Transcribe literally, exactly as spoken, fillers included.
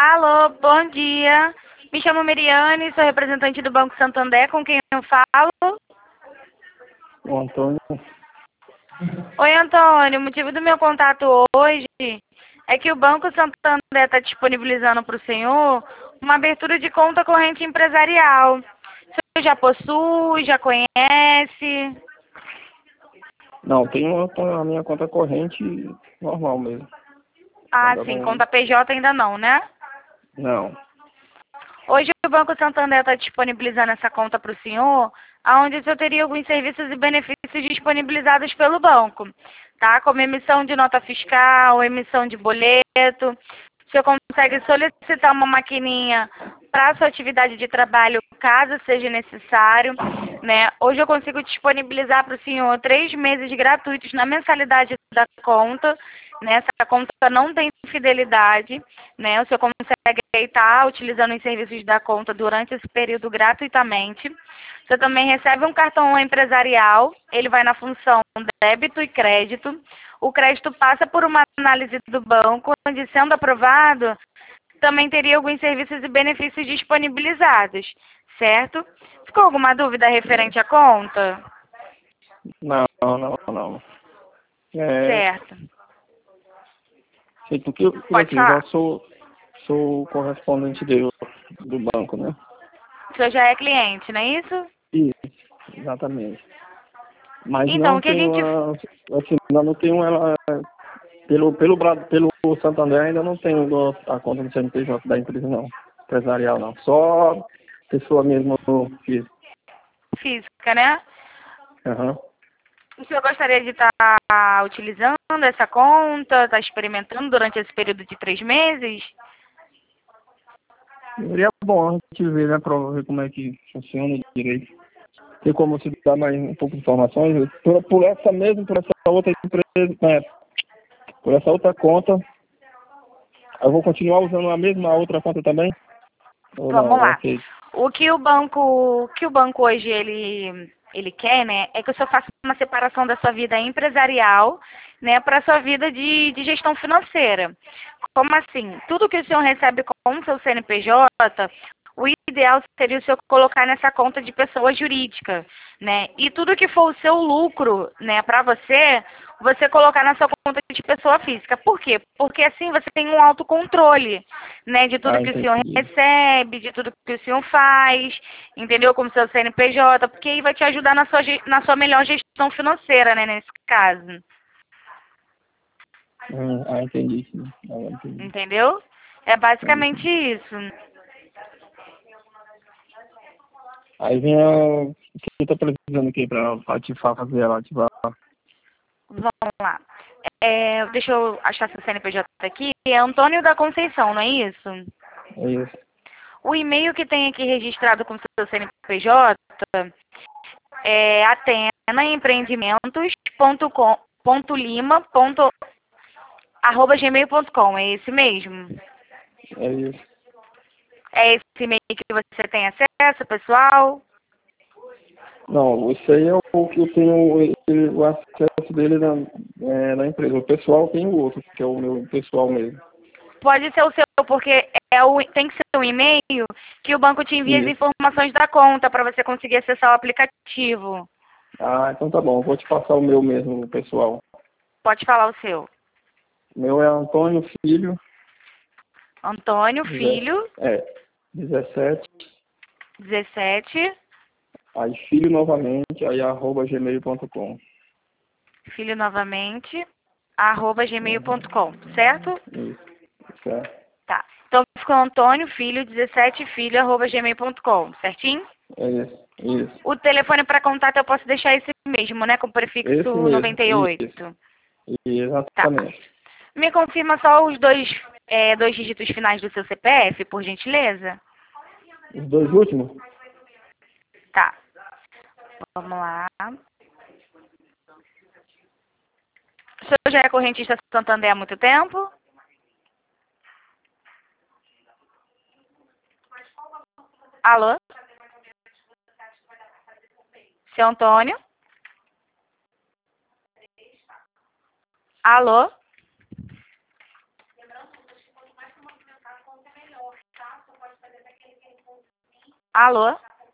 Alô, bom dia. Me chamo Miriane, sou representante do Banco Santander, com quem eu falo? O Antônio. Oi, Antônio. O motivo do meu contato hoje é que o Banco Santander está disponibilizando para o senhor uma abertura de conta corrente empresarial. O senhor já possui, já conhece? Não, tem uma, a minha conta corrente normal mesmo. Ah, Ainda sim, não. conta P J ainda não, né? Não. Hoje o Banco Santander está disponibilizando essa conta para o senhor, onde o senhor teria alguns serviços e benefícios disponibilizados pelo banco, tá? Como emissão de nota fiscal, emissão de boleto. O senhor consegue solicitar uma maquininha para a sua atividade de trabalho, caso seja necessário, né? Hoje eu consigo disponibilizar para o senhor três meses gratuitos na mensalidade da conta, né? Essa conta não tem fidelidade, né? O senhor consegue estar utilizando os serviços da conta durante esse período gratuitamente. Você também recebe um cartão empresarial, ele vai na função débito e crédito. O crédito passa por uma análise do banco, onde, sendo aprovado, também teria alguns serviços e benefícios disponibilizados, certo? Ficou alguma dúvida referente à conta? Não, não, não. É, Certo. sei porque por Pode aqui, eu já falar. sou, sou correspondente do, do banco, né? O senhor já é cliente, não é isso? Isso, exatamente. Mas Então, não o que a tenho gente... a, assim, ainda não tenho ela pelo pelo Bra- pelo Santander, ainda não tenho do- a conta do C N P J da empresa, não, empresarial não. Só pessoa mesmo física. Física, né? Aham. O senhor gostaria de estar utilizando essa conta, estar experimentando durante esse período de três meses? Seria bom a gente ver, né, para ver como é que funciona direito. Tem como você dar mais um pouco de informações? Por, por essa mesmo, por essa outra empresa, né, por essa outra conta, eu vou continuar usando a mesma outra conta também? Ou Vamos não, lá. ok. O que o banco, o que o banco hoje ele, ele quer, né, é que o senhor faça uma separação da sua vida empresarial, né, para a sua vida de, de gestão financeira. Como assim? Tudo que o senhor recebe com o seu C N P J, o ideal seria o senhor colocar nessa conta de pessoa jurídica, né? E tudo que for o seu lucro, né, para você, você colocar na sua conta de pessoa física. Por quê? Porque assim você tem um autocontrole, né, de tudo Ah, que o senhor entendi. recebe, de tudo que o senhor faz, entendeu? Como seu C N P J, porque aí vai te ajudar na sua, ge- na sua melhor gestão financeira, né, nesse caso. Hum, ah, entendi, sim. Ah, entendi. Entendeu? É Entendi, basicamente sim. isso. Aí vem a... O que você tá precisando aqui para ativar, fazer ela ativar? Vamos lá. É, deixa eu achar seu C N P J aqui. É Antônio da Conceição, não é isso? É isso. O e-mail que tem aqui registrado com seu C N P J é atenaempreendimentos.com.lima. arroba gmail ponto com, é esse mesmo? É isso. É esse e-mail que você tem acesso, pessoal? Não, isso aí é o que eu tenho ele- o acesso dele na, é, na empresa. O pessoal tem o outro, que é o meu pessoal mesmo. Pode ser o seu, porque é o, tem que ser um e-mail que o banco te envia as Isso. informações da conta para você conseguir acessar o aplicativo. Ah, então tá bom. Vou te passar o meu mesmo, o pessoal. Pode falar o seu. O meu é Antônio Filho. Antônio deze- Filho, É, dezessete. dezessete, Aí filho novamente, aí arroba gmail ponto com. filho novamente, arroba gmail Uhum. ponto com, certo? Isso. Certo. Tá. Então ficou Antônio Filho, dezessete, filho, arroba gmail ponto com, certinho? É isso. Isso. O telefone para contato eu posso deixar esse mesmo, né? Com o Esse prefixo mesmo. noventa e Isso. oito. Tá. Exatamente. Me confirma só os dois, é, dois dígitos finais do seu C P F, por gentileza? Os dois últimos? Tá. Vamos lá. O senhor já é correntista Santander há muito tempo? Alô? Seu Antônio? Alô? Alô?